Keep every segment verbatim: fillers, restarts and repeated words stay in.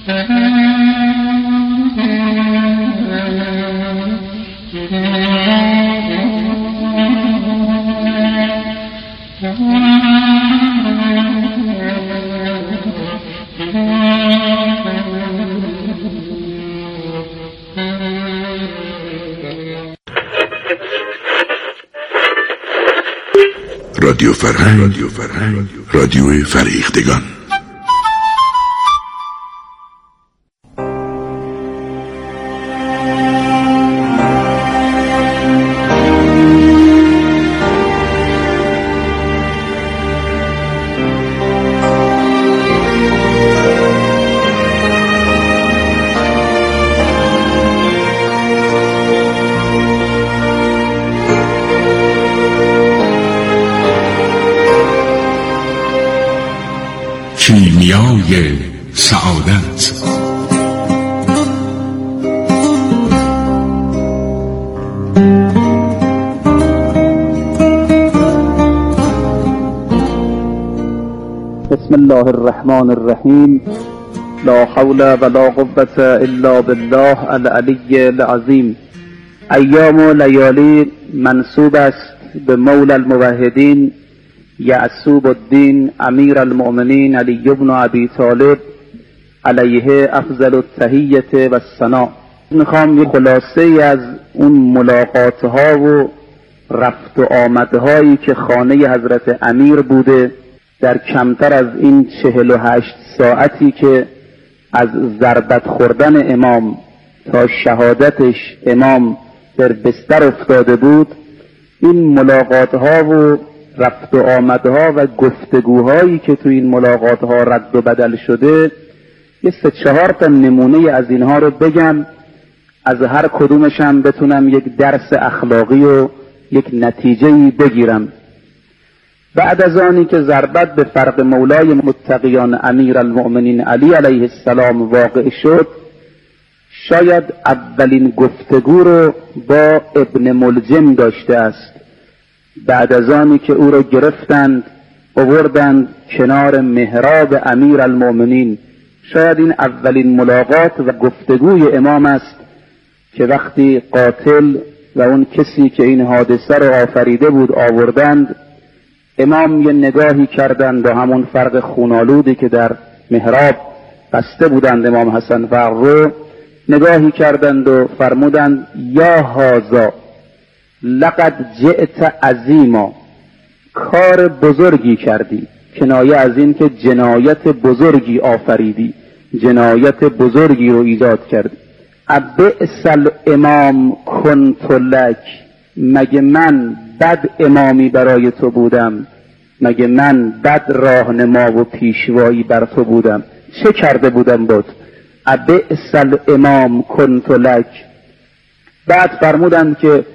رادیو فرهنگ، رادیو فرهنگ، رادیو فرهیختگان. کیمیای سعادت. بسم الله الرحمن الرحیم. لا حول ولا قوة الا بالله العلی العظیم. ایام و لیالی منسوب است به مولا الموحدین یعصوب الدین امیر المؤمنین علی بن ابی طالب علیه افضل التحیة و الثناء. میخوام یه خلاصه از اون ملاقات ها و رفت و آمدهایی که خانه حضرت امیر بوده در کمتر از این چهل و هشت ساعتی که از ضربت خوردن امام تا شهادتش امام در بستر افتاده بود، این ملاقات ها و رفت و آمدها و گفتگوهایی که تو این ملاقاتها رد و بدل شده، یه سه چهار تا نمونه از اینها رو بگم، از هر کدومش هم بتونم یک درس اخلاقی و یک نتیجه‌ای بگیرم. بعد از آنی که ضربت به فرق مولای متقیان امیر المؤمنین علی علیه السلام واقع شد، شاید اولین گفتگو رو با ابن ملجم داشته است. بعد از آنی که او را گرفتند آوردند کنار محراب امیر المؤمنین، شاید این اولین ملاقات و گفتگوی امام است که وقتی قاتل و اون کسی که این حادثه را آفریده بود آوردند، امام یه نگاهی کردند با همون فرق خونالودی که در محراب بسته بودند امام حسن فرق رو، نگاهی کردند و فرمودند یا هازا لقد جئت عظیما، کار بزرگی کردی، کنایه از این که جنایت بزرگی آفریدی، جنایت بزرگی رو ایجاد کردی. ابئس الامام کنت لک، مگه من بد امامی برای تو بودم؟ مگه من بد راهنما و پیشوایی بر تو بودم؟ چه کرده بودم بود؟ ابئس الامام کنت لک. بعد فرمودند که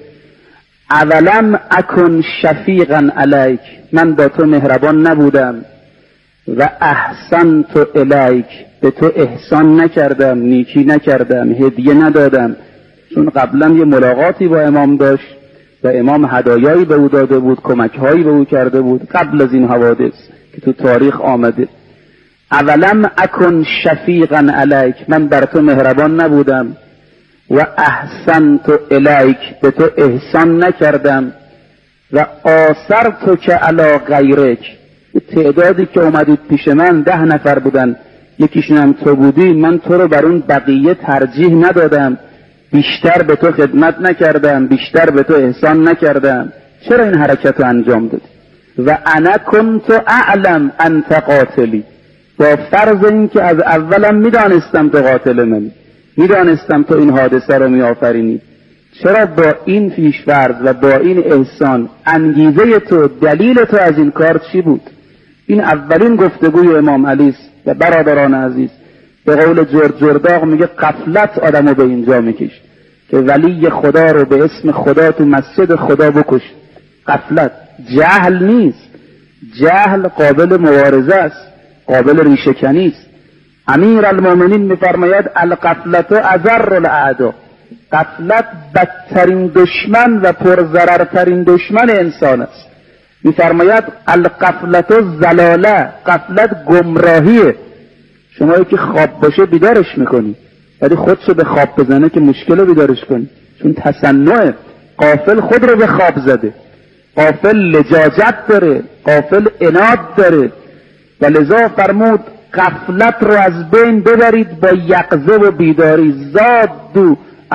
اولم اکن شفیقا علیک، من با تو مهربان نبودم؟ و احسنت الیک، به تو احسان نکردم، نیکی نکردم، هدیه ندادم؟ چون قبلا یه ملاقاتی با امام داشت و امام هدایایی به او داده بود، کمکهایی به او کرده بود قبل از این حوادث که تو تاریخ آمده. اولم اکن شفیقا علیک، من بر تو مهربان نبودم؟ و احسنت الیک، به تو احسان نکردم؟ و آثرت که علی غیرک، تعدادی که اومدید پیش من ده نفر بودن، یکیشون هم تو بودی، من تو رو بر اون بقیه ترجیح ندادم، بیشتر به تو خدمت نکردم، بیشتر به تو احسان نکردم؟ چرا این حرکت رو انجام دادی؟ و انا کنت اعلم انت قاتلی، با فرض این که از اولم میدانستم تو قاتل منی، میدانستم تو این حادثه رو می آفرینی، چرا با این پیش‌فرض و با این احسان انگیزه تو، دلیل تو از این کار چی بود؟ این اولین گفتگوی امام علی است. و برادران عزیز، به قول جرد جرداغ میگه غفلت آدمو به اینجا میکش که ولی خدا رو به اسم خدا تو مسجد خدا بکش. غفلت، جهل نیست، جهل قابل مبارزه است، قابل ریشه‌کنی است. امیر المؤمنین میفرماید الغفلت اضر الاعداء، غفلت بدترین دشمن و پرضررترین دشمن انسان است. میفرماید الغفلت ضلاله، غفلت گمراهیه. شما که خواب باشه بیدارش میکنی، ولی خودشو به خواب بزنه که مشکل بیدارش کنی، چون تصنعه. غافل خود رو به خواب زده، غافل لجاجت داره، غافل عناد داره، و لذا فرمود غفلت رو از بین ببرید با یقظه و بیداری. زادو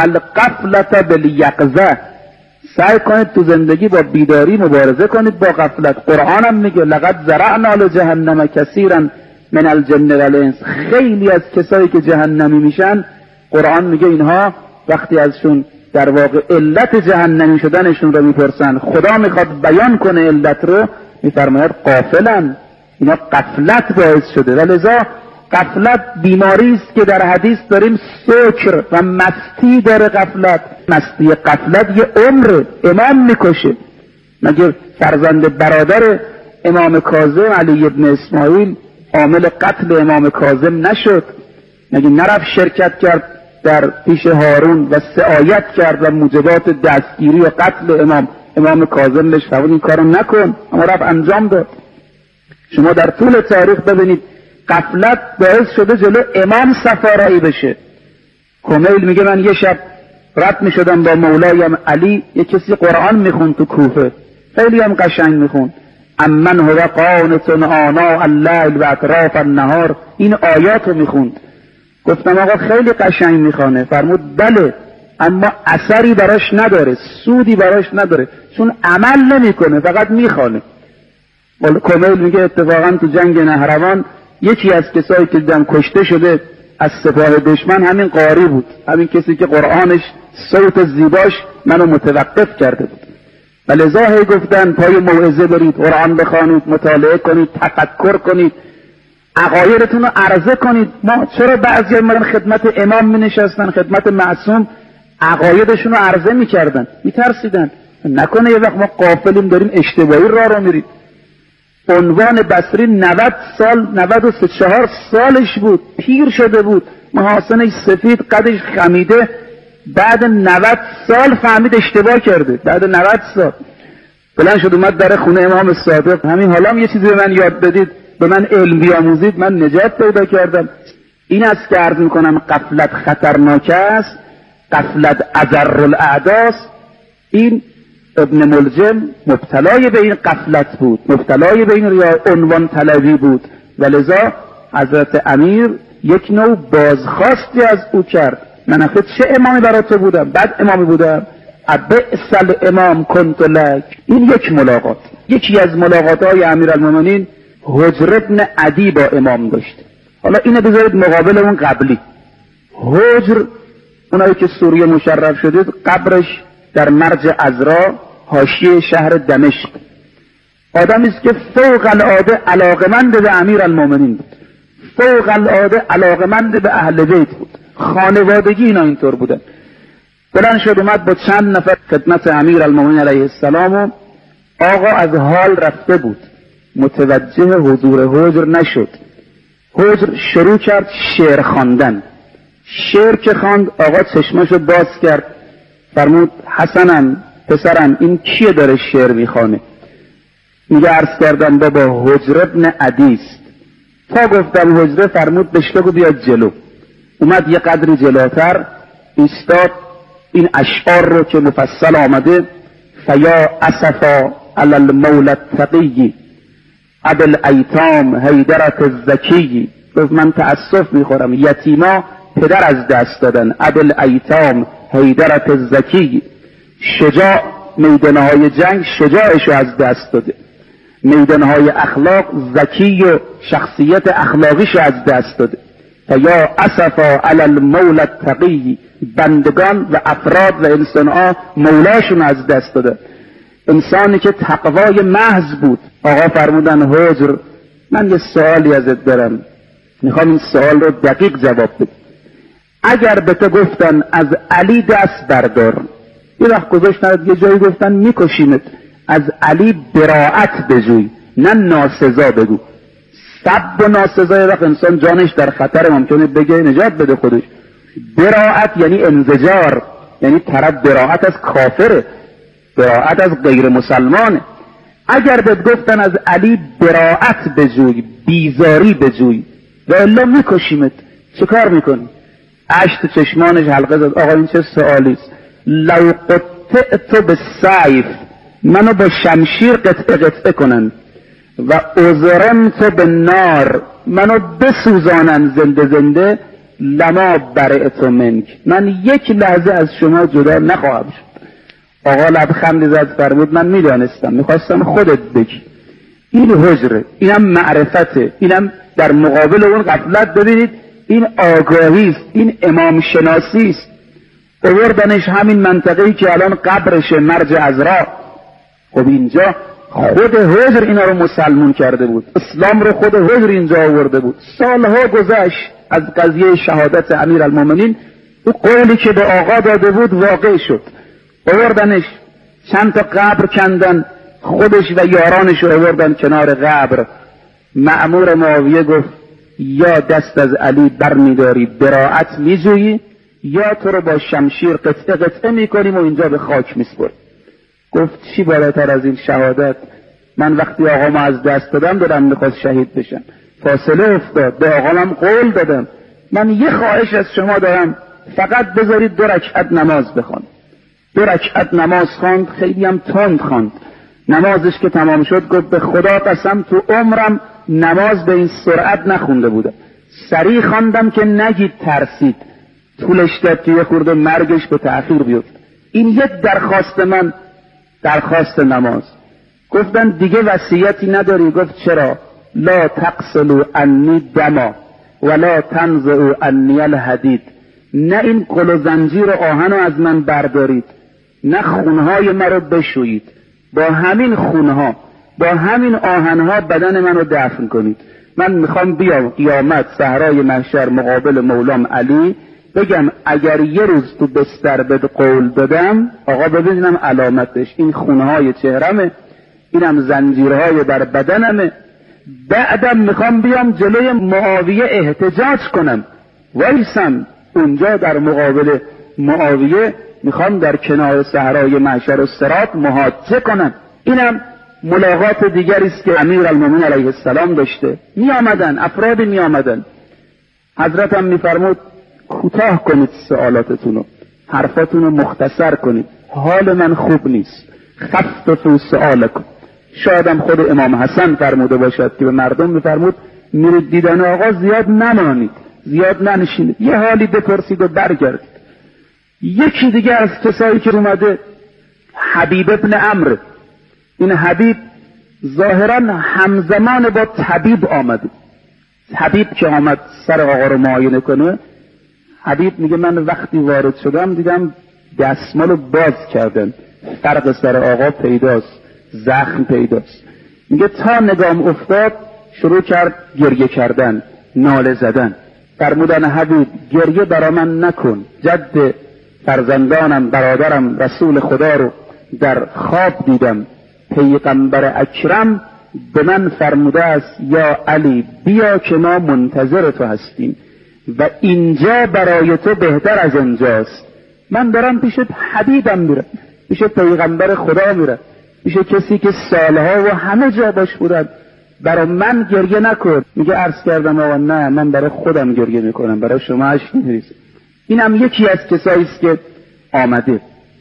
الغفلت بالیقظه، سعی کنید تو زندگی با بیداری مبارزه کنید با غفلت. قرآن هم میگه لقد ذرعنا لجهنم کثیرا من الجن والانس، خیلی از کسایی که جهنمی میشن قرآن میگه اینها وقتی ازشون در واقع علت جهنمی شدنشون رو میپرسن، خدا میخواد بیان کنه علت رو، میفرماید غافلن، اینا غفلت باعث شده. ولذا غفلت بیماری است که در حدیث داریم سکر و مستی داره. غفلت، مستی غفلت یه عمر امام میکشه. مگه فرزند برادر امام کاظم علی ابن اسماعیل عامل قتل امام کاظم نشد؟ مگه نرفت شرکت کرد در پیش هارون و سعایت کرد و موجبات دستگیری و قتل امام امام کاظم بهش فرمود این کارو نکن، اما رفت انجام داد. شما در طول تاریخ ببینید غفلت باعث شده جلو امام سفارایی بشه. کمیل میگه من یه شب رد میشدم با مولایم علی، یه کسی قرآن میخوند تو کوفه، خیلی هم قشنگ میخوند، امن هو قانت آناء الليل و اطراف النهار، این آیات رو میخوند. گفتم آقا خیلی قشنگ میخوانه. فرمود بله، اما اثری براش نداره، سودی براش نداره، چون عمل نمیکنه، فقط میخوانه. کمیل میگه اتفاقا تو جنگ نهروان یکی از کسایی که دیدم کشته شده از سپاه دشمن همین قاری بود، همین کسی که قرآنش صوت زیباش منو متوقف کرده بود. ولذا هی گفتن پای موعظه برید، قرآن بخوانید، مطالعه کنید، تفکر کنید، عقایدتون رو عرضه کنید. ما چرا بعضی میرن خدمت امام می نشستن، خدمت معصوم، عقایدشون رو عرضه میکردن، میترسیدن نکنه یه وقت ما غافلیم داریم اشتباهی راه رو میریم. عنوان بصری نود سال، نود و سه چهار سالش بود، پیر شده بود، محاسنش سفید، قدش خمیده، بعد نود سال فهمید اشتباه کرده. بعد نود سال بلند شد اومد در خونه امام صادق، همین حالا هم یه چیزی به من یاد بدید، به من علم بیاموزید، من نجات پیدا کردم. این است که عرض میکنم غفلت خطرناک است، غفلت اضر الاعداست. این ابن ملجم مبتلای به این غفلت بود، مبتلای به این عنوان طلبی بود، ولذا حضرت امیر یک نوع بازخواستی از او کرد. من آخه چه امامی برای تو بودم؟ بعد امامی بودم. ابئس الامام کنت لک. این یک ملاقات، یکی از ملاقات‌های امیرالمومنین حجر ابن عدی با امام داشت. حالا اینو بذارید مقابل اون قبلی. حجر اونایی که سوریه مشرف شده، قبرش در مرج عذرا حاشیه شهر دمشق. آدمی است که فوق العاده علاقمند به امیرالمومنین بود، فوق العاده علاقمند به اهل بیت بود، خانوادگی اینا اینطور بودن. بلند شد اومد با چند نفر خدمت امیرالمومنین علیه السلام و آقا از حال رفته بود، متوجه حضور حجر نشد. حجر شروع کرد شعر خواندن. شعر که خواند آقا چشمشو باز کرد، فرمود حسنم پسرم این کیه داره شعر میخوانه؟ میگه عرض کردم بابا حجر ابن عدی است. تا گفتم حجره، فرمود بهش بگو بیاد جلو. اومد یه قدری جلوتر ایستاد، این اشعار رو که مفصل آمده، فیا اسفا علی المولا التقی ابل ایتام حیدرت الزکی. گفت من تأسف میخورم، یتیما پدر از دست دادن، ابل ایتام حیدرت الزکی. شجاع میدانهای جنگ شجاعشو از دست داده، میدانهای اخلاق زکی و شخصیت اخلاقیشو از دست داده. فیا اسفا علی المولا التقی، بندگان و افراد و انسانها مولاشون از دست داده. انسانی که تقوای محض بود. آقا فرمودن حجر من یه سوالی ازت دارم، میخوام این سوال رو دقیق جواب بدی. اگر به تو گفتن از علی دست بردار، یه وقت گذاشتن یه جایی گفتن میکشیمت، از علی براءت بجوی، نه ناسزا بگو. سب و ناسزا یه وقت انسان جانش در خطر، ممکنه بگه نجات بده خودش. براءت یعنی انزجار، یعنی طرف براءت از کافره، براءت از غیر مسلمانه. اگر بهت گفتن از علی براءت بجوی، بیزاری بجوی، و الا میکشیمت. چه کار میکنی؟ اش تو چشمانش حلقه زد. آقا این چه سوالیست؟ لو قطعت بالسیف، منو با شمشیر قطعه قطعه کنن، و ازرمت بالنار، منو بسوزانن زنده زنده، لما برئت منک، من یک لحظه از شما جدا نخواهم شد. آقا لبخند زد فرمود من میدانستم، میخواستم خودت بگی. این حجره، اینم معرفته، اینم در مقابل اون غفلت. ببینید این آگاهی است، این امام شناسی است. آوردنش همین منطقه‌ای که الان قبرشه، مرج عذرا. خب اینجا خود حجر اینا رو مسلمون کرده بود، اسلام رو خود حجر اینجا آورده بود. سالها گذشت از قضیه شهادت امیرالمومنین، او قولی که به آقا داده بود واقع شد. آوردنش، چند تا قبر کندن، خودش و یارانش رو آوردن کنار قبر. مأمور معاویه گفت یا دست از علی بر میداری براءت میجویی، یا تو رو با شمشیر قطعه قطعه میکنیم و اینجا به خاک میسپریم. گفت چی بالاتر از این شهادت؟ من وقتی آقامو از دست دادم دادم میخواست شهید بشم، فاصله افتاد، به آقامم قول دادم. من یه خواهش از شما دارم، فقط بذارید دو رکعت نماز بخوان. دو رکعت نماز خواند، خیلی هم تند خواند. نمازش که تمام شد گفت به خدا قسم تو عمرم نماز به این سرعت نخونده بودم. سریع خواندم که نگید ترسید، طولش داد که یه خورده مرگش به تأخیر بیفت. این یک درخواست من، درخواست نماز. گفتن دیگه وصیتی نداری؟ گفت چرا؟ لا تقسلوا عنی دما ولا تنزعوا عنی الحدید، نه این قل و زنجیر و آهن رو از من بردارید، نه خونهای من رو بشویید، با همین خونها با همین آهنها بدن من رو دفن کنید. من میخوام بیام قیامت صحرای محشر مقابل مولام علی بگم اگر یه روز تو بستر به قول دادم، آقا ببینم علامتش این خونهای چهرمه، اینم زنجیرهای بر بدنمه. بعدم میخوام بیام جلوی معاویه احتجاج کنم، وایسم اونجا در مقابل معاویه، میخوام در کنار صحرای محشر و صراط محاجه کنم. اینم ملاقات دیگری است که امیرالمومنین علیه السلام داشته. می آمدن افراد، می آمدن. حضرت هم میفرمود کوتاه کنید سوالاتتونو، حرفاتونو مختصر کنید، حال من خوب نیست، خففوا سؤالکم. شایدم خود امام حسن فرموده باشد که به مردم میفرمود میرید دیدن آقا زیاد نمانید، زیاد ننشینید، یه حالی بپرسید و برگردید. یکی دیگه از کسایی که اومده حبیب ابن عمرو. این حبیب ظاهرا همزمان با طبیب آمده. حبیب که آمد سر آقا رو معاینه کنه، حبیب میگه من وقتی وارد شدم دیدم دستمالو باز کردن، فرق سر آقا پیداست، زخم پیداست. میگه تا نگام افتاد شروع کرد گریه کردن، ناله زدن. فرمودن حبیب گریه برا من نکن، جد فرزندانم برادرم رسول خدا رو در خواب دیدم، پیغمبر اکرم به من فرموده است یا علی بیا که ما منتظر تو هستیم و اینجا برای تو بهتر از اونجاست. من دارم پیش حبیبم میرم، پیش پیغمبر خدا میرم، پیش کسی که سالها و همه جا باش بودن. برای من گریه نکن. میگه عرض کردم آقا نه، من برای خودم گریه میکنم، برای شما اشک نمیریزم. اینم یکی از کسایی است که آمده.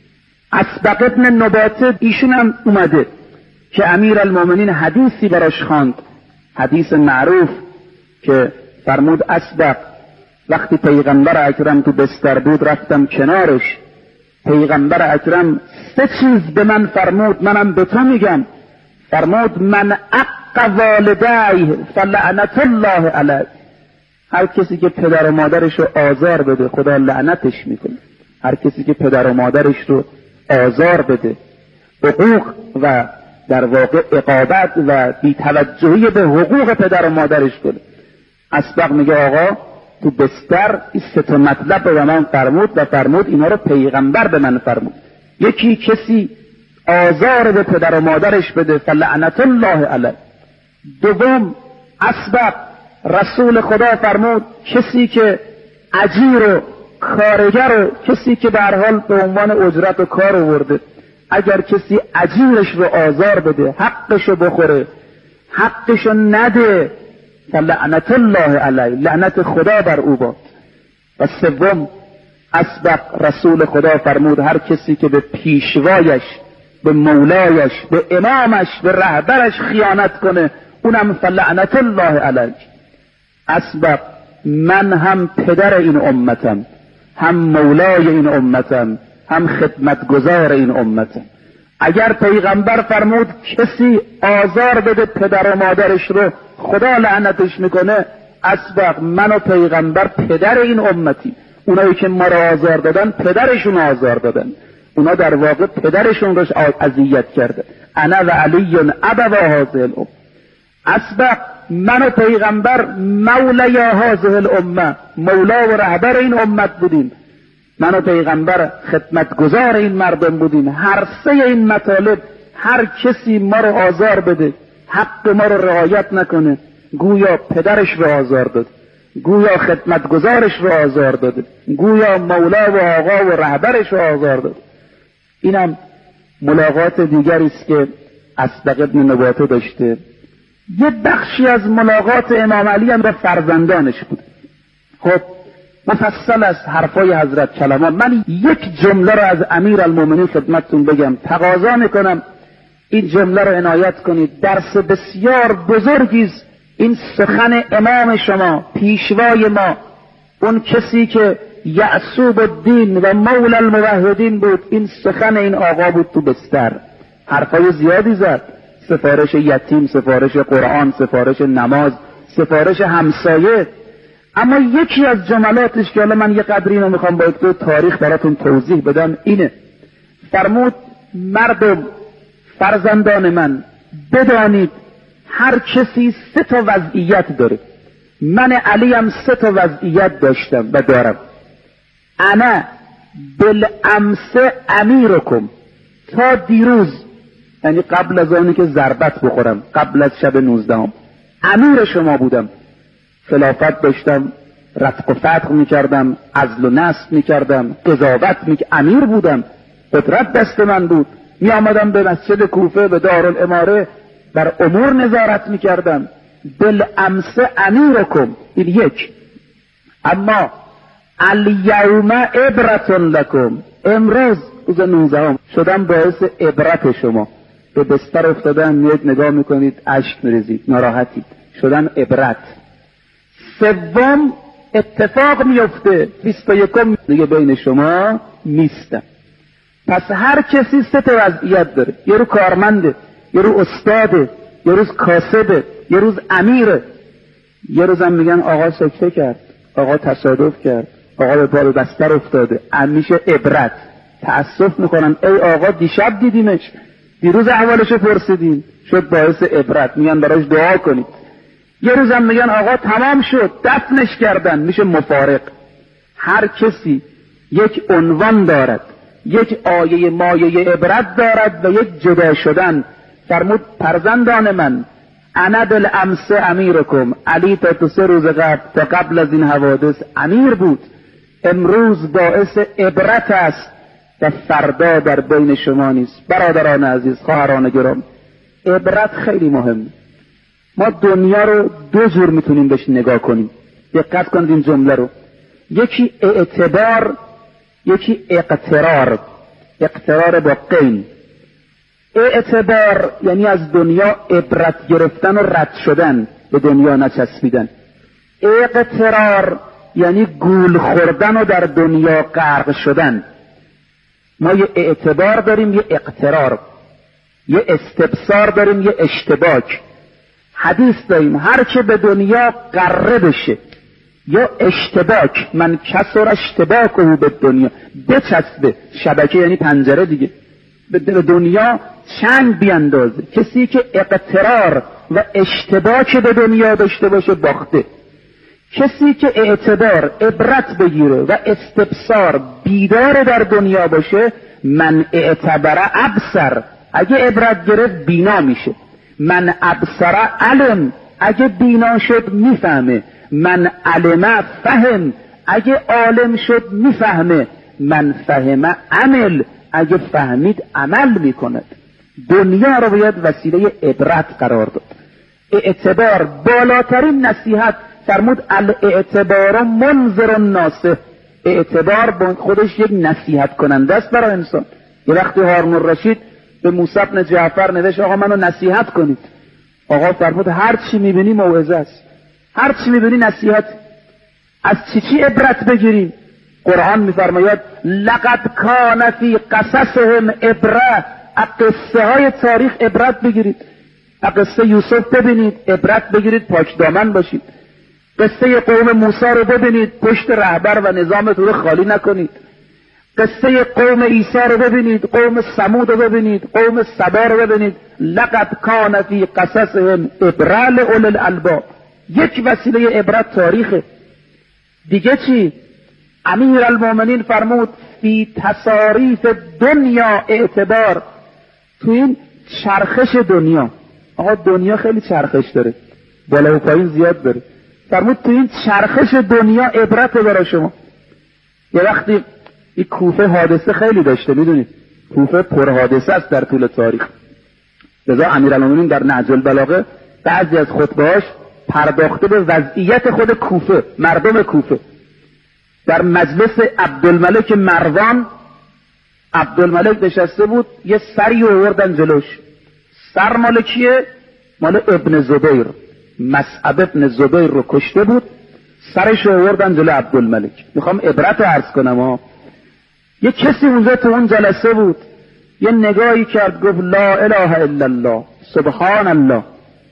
اسبق ابن نباته ایشون هم اومده که امیرالمومنین حدیثی براش خواند، حدیث معروف که فرمود اسبق وقتی پیغمبر اکرم تو بستر بود رفتم کنارش، پیغمبر اکرم سه چیز به من فرمود، منم به تو میگم. فرمود من عق والدیه فلعنت الله علیه، هر کسی که پدر و مادرش رو آزار بده خدا لعنتش میکنه. هر کسی که پدر و مادرش رو آزار بده، حقوق و در واقع عقابت و بی‌توجهی به حقوق پدر و مادرش کنه. اسبق میگه آقا تو بستر این سه تا مطلب به من فرمود و فرمود اینا رو پیغمبر به من فرمود. یکی کسی آزار به پدر و مادرش بده فلعنت الله علیه. دوم اسبق رسول خدا فرمود کسی که اجیر و کارگر و کسی که به هر حال به عنوان اجرت و کار آورده، اگر کسی اجیرش رو آزار بده، حقش رو بخوره، حقش رو نده، فلعنت الله علیه، لعنت خدا بر او باد. و سوم اسبق رسول خدا فرمود هر کسی که به پیشوایش، به مولایش، به امامش، به رهبرش خیانت کنه اونم فلعنت الله علیه. اسبق من هم پدر این امتم، هم مولای این امتم، هم خدمتگزار این امتم. اگر پیغمبر فرمود کسی آزار بده پدر و مادرش رو خدا لعنتش میکنه، اسبق من و پیغمبر پدر این امتی. اونایی که ما را آزار دادن پدرشون آزار دادن، اونا در واقع پدرشون رو اذیت کرده. انا و علی ابوا هذه الام. اسبق من و پیغمبر مولای هذه الامه، مولا و رهبر این امت بودیم. من و پیغمبر خدمتگزار این مردم بودیم. هر سه این مطالب هر کسی ما رو آزار بده، حق ما رو رعایت نکنه، گویا پدرش رو آزار داد، گویا خدمتگزارش رو آزار داده، گویا مولا و آقا و رهبرش رو آزار داده. اینم ملاقات دیگری است که اسبق ابن نباته داشته. یه بخشی از ملاقات امام علی هم با فرزندانش بود. خب مفصل از حرفای حضرت کلمات، من یک جمله رو از امیرالمومنین خدمتتون بگم، تقاضا میکنم این جمله رو عنایت کنید. درس بسیار بزرگی است این سخن امام شما، پیشوای ما، اون کسی که یعصوب الدین و مولا الموحدین بود. این سخن این آقا بود تو بستر، حرفای زیادی زد، سفارش یتیم، سفارش قرآن، سفارش نماز، سفارش همسایه. اما یکی از جملاتش که حالا من یه قدری اینو میخوام با تو تاریخ براتون توضیح بدم اینه. فرمود مردم، فرزندان من، بدانید هر کسی سه تا وضعیت داره. من علیم سه تا وضعیت داشتم و دارم. انا بالامس امیرکم، تا دیروز، یعنی قبل از آنی که ضربت بخورم، قبل از شب نوزدهم امیر شما بودم. خلافت داشتم، رتق و فتق میکردم، عزل و نصب میکردم، قضاوت میکردم، امیر بودم، قدرت دست من بود. می آمدم به مسجد کوفه، به دارالاماره، بر امور نظارت میکردم. بالامس امیرکم، این یک. اما الیوم عبرة لکم، امروز روز نوزدهم شدم باعث عبرت شما. به بستر افتادن میاد نگاه میکنید اشک میریزید، ناراحتید، شدم عبرت. سوم اتفاق میفته، بیست و یکم دیگه بین شما نیستم. پس هر کسی سه تا وضعیت داره. یه رو کارمنده، یه رو استاده، یه روز کاسبه، یه روز امیره. یه روز هم میگن آقا سکته کرد، آقا تصادف کرد، آقا به پای بستر افتاده، همیشه عبرت. تأسف میکنم ای آقا دیشب دیدیمش، دیروز احوالشو پرسیدیم، شد باعث عبرت، میگن براش دعا کنید. یه روز هم میگن آقا تمام شد، دفنش کردن، میشه مفارق. هر کسی یک عنوان دارد، یک آیه مایه عبرت دارد و یک جدا شدن. فرمود فرزندان من، انا بالامس امیرکم، علی تا تو سه روز قبل، تا قبل از این حوادث امیر بود، امروز باعث عبرت است و فردا در بین شما نیست. برادران عزیز، خواهران گرام، عبرت خیلی مهمه. ما دنیا رو دو جور میتونیم بهش نگاه کنیم. دقت کنید این جمله رو. یکی اعتبار، یکی اقترار. اقترار با قین. اعتبار یعنی از دنیا عبرت گرفتن و رد شدن، به دنیا نچسبیدن. اقترار یعنی گول خوردن و در دنیا غرق شدن. ما یه اعتبار داریم، یه اقترار، یه استبصار داریم، یه اشتباک. حدیث داریم هر که به دنیا غره بشه، یا اشتباک، من کسر اشتباک او به دنیا، بچسبه، شبکه یعنی پنجره دیگه، به دنیا چنگ بیاندازه. کسی که اقترار و اشتباک به دنیا داشته باشه باخته. کسی که اعتبار، عبرت بگیره و استبصار، بیدار در دنیا باشه، من اعتبر ابصر، اگه عبرت گرفت بینا میشه. من ابصر علم، اگه بینا شد میفهمه. من علم فهم، اگه عالم شد میفهمه. من فهم عمل، اگه فهمید عمل میکند. دنیا رو باید وسیله عبرت قرار داد. اعتبار بالاترین نصیحت، فرمود الاعتبار منذر الناس، اعتبار خودش یک نصیحت کننده است برای انسان. یه وقتی هارون الرشید به موسی بن جعفر نوشت آقا منو نصیحت کنید، آقا فرمود هر چی میبینی موعظه است، هر چی میبینی نصیحت. از چی چی عبرت بگیریم؟ قرآن میفرماید لقد کان فی قصصهم عبره، از قصه های تاریخ عبرت بگیرید. از قصه یوسف ببینید عبرت بگیرید، پاک دامن باشید. قصه قوم موسی رو ببینید، پشت رهبر و نظامتون رو خالی نکنید. قصه قوم عیسی رو ببینید، قوم ثمود رو ببینید، قوم سبا رو ببینید. لقد کان فی قصصهم عبره لأولی الالباب، یک وسیله عبرت تاریخه. دیگه چی؟ امیر المومنین فرمود فی تصاریف دنیا اعتبار، تو این چرخش دنیا، آقا دنیا خیلی چرخش داره، بالا و پایین زیاد داره، فرمود تو این چرخش دنیا عبرت برای شما. یه وقتی این کوفه حادثه خیلی داشته، میدونید کوفه پر حادثه است در طول تاریخ، لذا امیرالمومنین در نهج البلاغه بعضی از خطبه‌هاش پرداخته به وضعیت خود کوفه، مردم کوفه. در مجلس عبدالملک مروان، عبدالملک نشسته بود، یه سری آوردن جلوش. سر مال کیه؟ مال ابن زبیر، مصعب ابن زبیر رو کشته بود، سرش رو آوردن جلو عبدالملک. میخوام عبرت رو عرض کنم ها. یه کسی اونجا تو اون جلسه بود، یه نگاهی کرد گفت لا اله الا الله سبحان الله.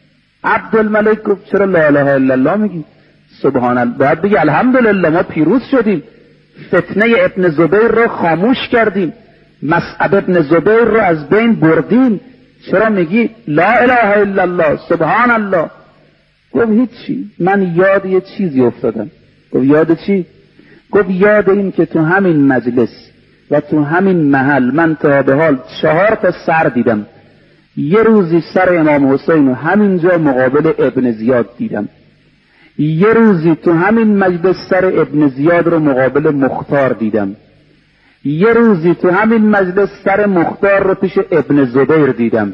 عبدالملک گفت چرا لا اله الا الله میگی؟ سبحان الله باید بگی الحمدلله ما پیروز شدیم، فتنه ابن زبیر رو خاموش کردیم، مصعب ابن زبیر رو از بین بردیم، چرا میگی لا اله الا الله سبحان الله؟ گفت هیچی، من یاد یه چیزی افتادم. گفت یاد چی؟ گفت یاد این که تو همین مجلس و تو همین محل من تا به حال چهار تا سر دیدم. یه روزی سر امام حسین و همینجا مقابل ابن زیاد دیدم، یه روزی تو همین مجلس سر ابن زیاد رو مقابل مختار دیدم، یه روزی تو همین مجلس سر مختار رو پیش ابن زبیر دیدم،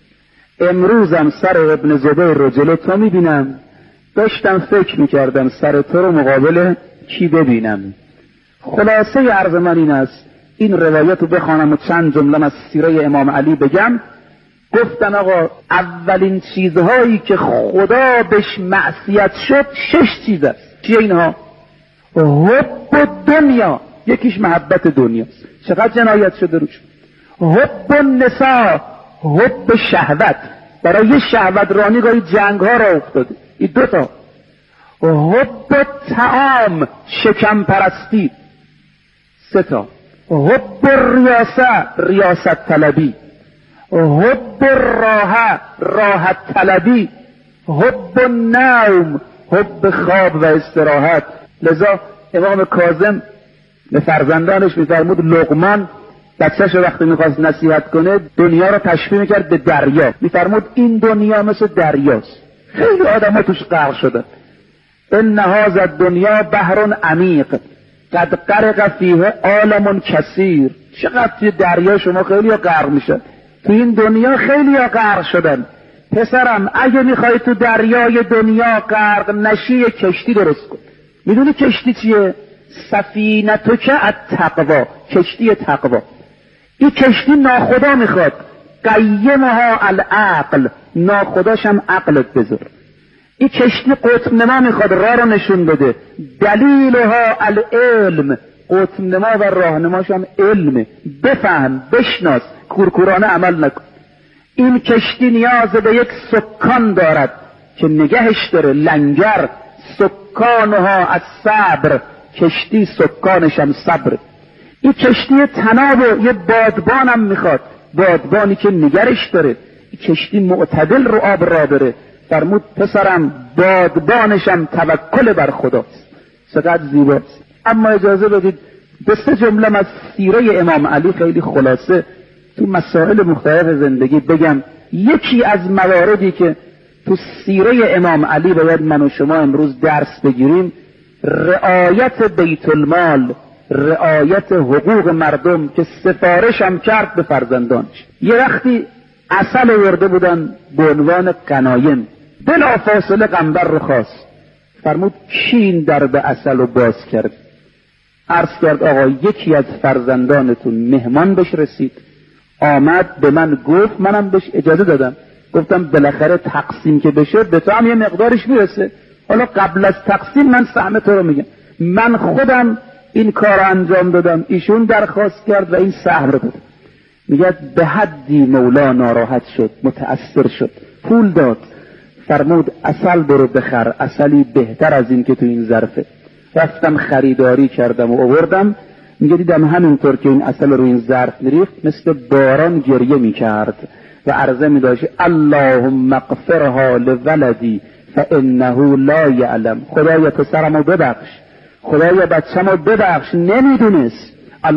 امروزم سر ابن زبیر رو جلو تو میبینم. داشتم فکر میکردم سر تو رو مقابل کی ببینم. خلاصه عرض من این است، این روایت رو بخوانم و چند جمله از سیره امام علی بگم. گفتن آقا اولین چیزهایی که خدا بهش معصیت شد شش چیز است. چیه اینها؟ حب دنیا، یکیش محبت دنیاست، چقدر جنایت شده روش. حب النساء، حب شهوت، برای شهوت رانی گاهی جنگ ها را افتاده. این دوتا. حب طعام، شکم پرستی. سه تا. حب ریاسه، ریاست طلبی. حب راحه، راحت طلبی. حب النوم، حب خواب و استراحت. لذا امام کاظم به فرزندانش میفرمود، لقمان بچه‌ش وقتی میخواست نصیحت کنه دنیا رو تشبیه میکرد به دریا، میفرمود این دنیا مثل دریاست، خیلی آدم ها توش غرق شدن. ان هذا الدنیا بحر عمیق قد غرق فیه عالم کثیر. چقدر توی دریا شما خیلی ها غرق میشن، تو این دنیا خیلی ها غرق شدن. پسرم اگه میخوای تو دریای دنیا غرق نشی یه کشتی درست کن. میدونی کشتی چیه؟ سفینتک التقوا، کشتی تقوا. این کشتی ناخدا میخواد، قیمها العقل، ناخداش هم عقلت بذار. این کشتی قطب نما میخواد، راه رو نشون بده، دلیلها العلم، قطب نما و راهنماش هم علمه. بفهم، بشناس، کورکورانه عمل نکن. این کشتی نیاز به یک سکان دارد که نگهش داره، لنگر. سکانها از صبر، کشتی سکانش هم صبر. این کشتی تناب یه بادبان هم میخواد، بادبانی که نگرش داره. این کشتی معتدل رو آب را بره. فرمود پسرم بادبانش هم توکل بر خداست. چقدر زیباست. اما اجازه بدید به سه جمله از سیره امام علی خیلی خلاصه تو مسائل مختلف زندگی بگم. یکی از مواردی که تو سیره امام علی باید من و شما امروز درس بگیریم، رعایت بیت المال، رعایت حقوق مردم که سفارش هم کرد به فرزندانش. یه وقتی عسل ورده بودن به عنوان غنایم، بلافاصله قنبر رو خواست. فرمود کی این درب عسل رو باز کرد؟ عرض کرد آقا یکی از فرزندانتون مهمان بهش رسید، آمد به من گفت، منم بهش اجازه دادم، گفتم بالاخره تقسیم که بشه به تو هم یه مقدارش میرسه، حالا قبل از تقسیم من سهم تو رو میگم. من خودم این کار انجام دادم، ایشون درخواست کرد و این سهم رو داد. میگه به حدی مولا ناراحت شد، متأثر شد، پول داد. فرمود عسل برو بخر، عسلی بهتر از این که تو این ظرفه. رفتم خریداری کردم و آوردم. میگه دیدم همینطور که این عسل رو این ظرف میریخت مثل باران گریه میکرد و عرضه میداشت اللهم اغفرها لولدی فانه لا یعلم. خدایا پسرمو ببخش، خدایا بچه‌مو ببخش، نمیدونست.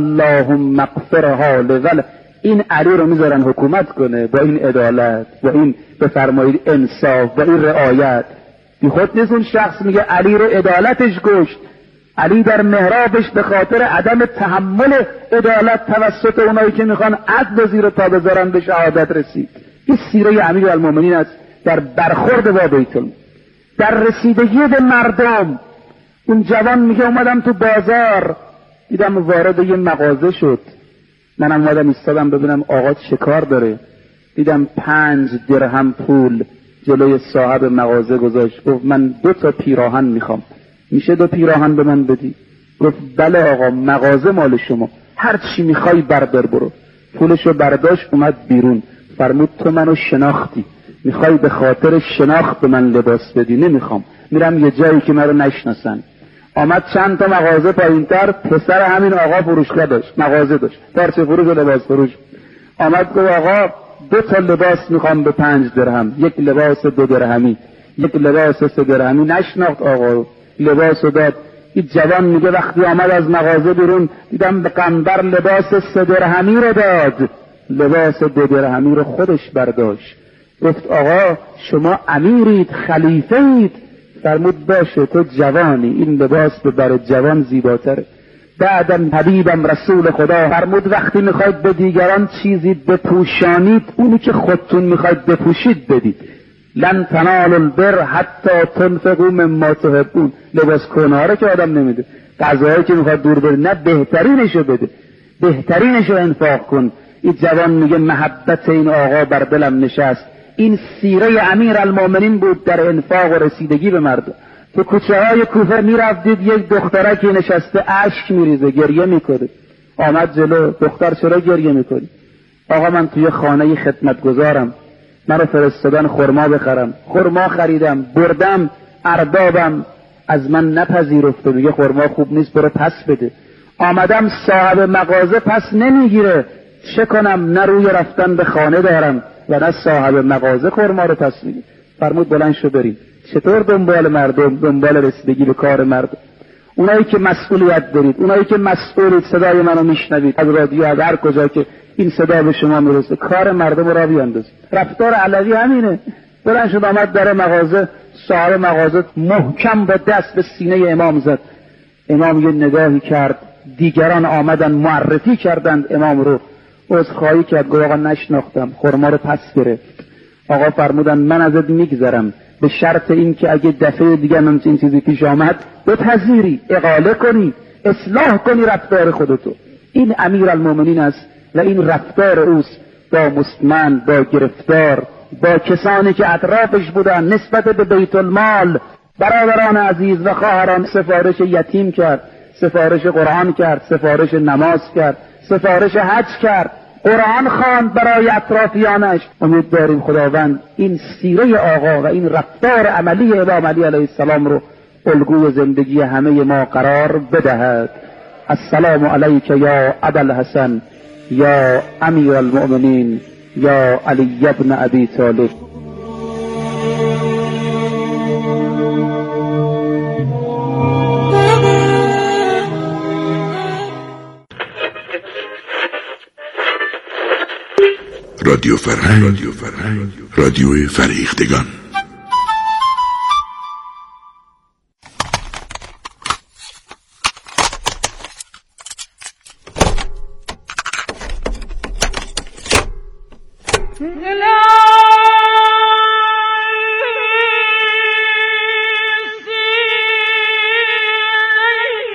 اللهم اغفرها لولد. این علی رو میذارن حکومت کنه با این عدالت، با این بفرمایید انصاف، با این رعایت. بی خود نیست اون شخص میگه علی رو عدالتش کشت. علی در محرابش به خاطر عدم تحمل عدالت توسط اونایی که میخوان عدل زیر پا بذارن به شهادت رسید. این سیره امیرالمومنین است در برخورد با بیت المال، در رسیدگی به مردم. اون جوان میگه اومدم تو بازار دیدم وارد یه مغازه شد، منم اومدم ایستادم ببینم آقا چه کار داره. دیدم پنج درهم پول جلوی صاحب مغازه گذاشت، گفت من دو تا پیراهن میخوام، میشه دو پیراهن به من بدی؟ گفت بله آقا مغازه مال شما، هر چی میخوای بردار برو. پولشو برداشت اومد بیرون. فرمود تو منو شناختی، میخوای به خاطر شناخت به من لباس بدی؟ نمیخوام، میرم یه جایی که منو نشناسن. آمد چند تا مغازه پایینتر، پسر همین آقا فروشگاه داشت، مغازه داشت، پارچه فروش و لباس فروش. آمد گفت آقا دو تا لباس میخوام به پنج درهم، یک لباس دو درهمی، یک لباس سه درهمی. نشناخت آقا، لباس داد. این جوان میگه وقتی آمد از مغازه بیرون دیدم به قنبر لباس سه درهمی رو داد، لباس دو درهمی رو خودش برداشت. گفت آقا شما امیرید، خلیفه‌اید. فرمود باشه تو جوانی، این لباس به بر جوان زیباتره. بعدم حبیبم رسول خدا فرمود وقتی میخواید به دیگران چیزی بپوشانید، اونی که خودتون میخواید بپوشید بدید. لن تنالوا البر حتی تنفقوا مما تحبون. لباس کناره که آدم نمیده، غذایی که میخواد دور بره، نه بهترینشو بده، بهترینشو انفاق کن. این جوان میگه محبت این آقا بر دلم نشست. این سیره امیرالمومنین بود در انفاق و رسیدگی به مردم. تو کوچه های کوفه میرفتید یک دخترکی نشسته اشک میریزه، گریه میکنه. آمد جلو، دختر چرا گریه میکنی؟ آقا من توی خانه خدمتگزارم، من رو فرستادن خرما بخرم، خرما خریدم بردم، اربابم از من نپذیرفته، میگه خرما خوب نیست برو پس بده. آمدم صاحب مغازه پس نمیگیره، چه کنم؟ نه روی رفتن به خانه دارم و نه صاحب مغازه خرما رو پس میگیره. فرمود بلند شو بریم. چطور دنبال مردم، دنبال رسیدگی به کار مردم. اونایی که مسئولیت دارید، اونایی که مسئولید، صدای منو میشنوید از رادیو، از هر کجا که این صدا به شما میرسه، کار مردم را بیاندازید. رفتار علوی همینه. بلند شد آمد در مغازه، صاحب مغازه محکم با دست به سینه امام زد. امام یه نگاهی کرد، دیگران آمدن معرفی کردند امام رو، عذرخواهی کرد، گفت آقا نشناختم، خرما رو پس گرفت. آقا فرمودن من ازت میگذرم به شرط این که اگه دفعه دیگه من این چیزی پیش آمد بپذیری، اقاله کنی، اصلاح کنی رفتار خودتو. این امیرالمومنین است و این رفتار اوست با مستمن، با گرفتار، با کسانی که اطرافش بودن. نسبت به بیت المال برادران عزیز و خواهران سفارش یتیم کرد، سفارش قرآن کرد، سفارش نماز کرد، سفارش حج کرد، قرآن خواند برای اطرافیانش. امید داریم خداوند این سیره آقا و این رفتار عملی امام علی علیه السلام رو الگوی زندگی همه ما قرار بدهد. السلام علیک یا ابوالحسن یا امیرالمؤمنین یا علی ابن ابی طالب. رادیو فرهنگ، رادیو فرهنگ، رادیو فریختگان. لا